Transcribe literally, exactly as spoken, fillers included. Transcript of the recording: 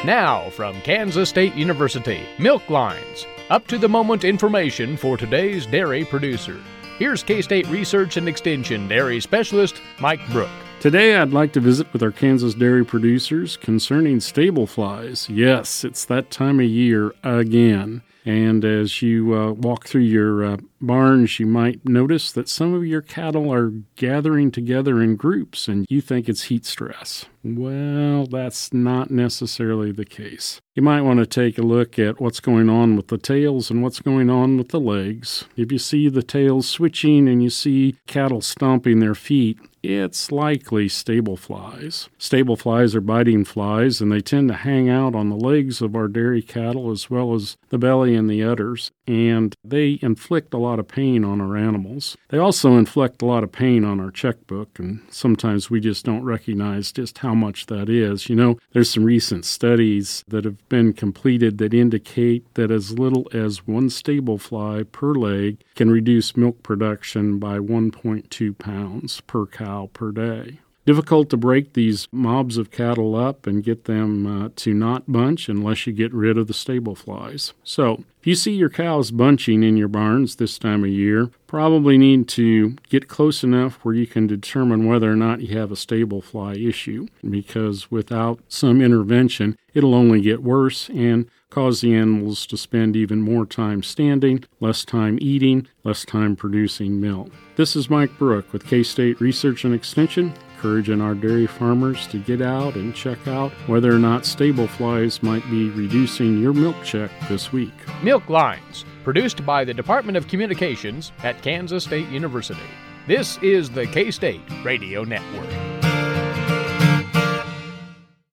Now, from Kansas State University, Milk Lines, up-to-the-moment information for today's dairy producer. Here's K-State Research and Extension Dairy Specialist Mike Brook. Today, I'd like to visit with our Kansas dairy producers concerning stable flies. Yes, it's that time of year again. And as you uh, walk through your uh, barns, you might notice that some of your cattle are gathering together in groups, and you think it's heat stress. Well, that's not necessarily the case. You might want to take a look at what's going on with the tails and what's going on with the legs. If you see the tails switching and you see cattle stomping their feet, it's likely stable flies. Stable flies are biting flies, and they tend to hang out on the legs of our dairy cattle as well as the belly and the udders, and they inflict a lot of pain on our animals. They also inflict a lot of pain on our checkbook, and sometimes we just don't recognize just how much that is. You know, there's some recent studies that have been completed that indicate that as little as one stable fly per leg can reduce milk production by one point two pounds per cow per day. Difficult to break these mobs of cattle up and get them uh, to not bunch unless you get rid of the stable flies. So, if you see your cows bunching in your barns this time of year, probably need to get close enough where you can determine whether or not you have a stable fly issue, because without some intervention, it'll only get worse and cause the animals to spend even more time standing, less time eating, less time producing milk. This is Mike Brook with K-State Research and Extension, encouraging our dairy farmers to get out and check out whether or not stable flies might be reducing your milk check this week. Milk Lines, produced by the Department of Communications at Kansas State University. This is the K-State Radio Network.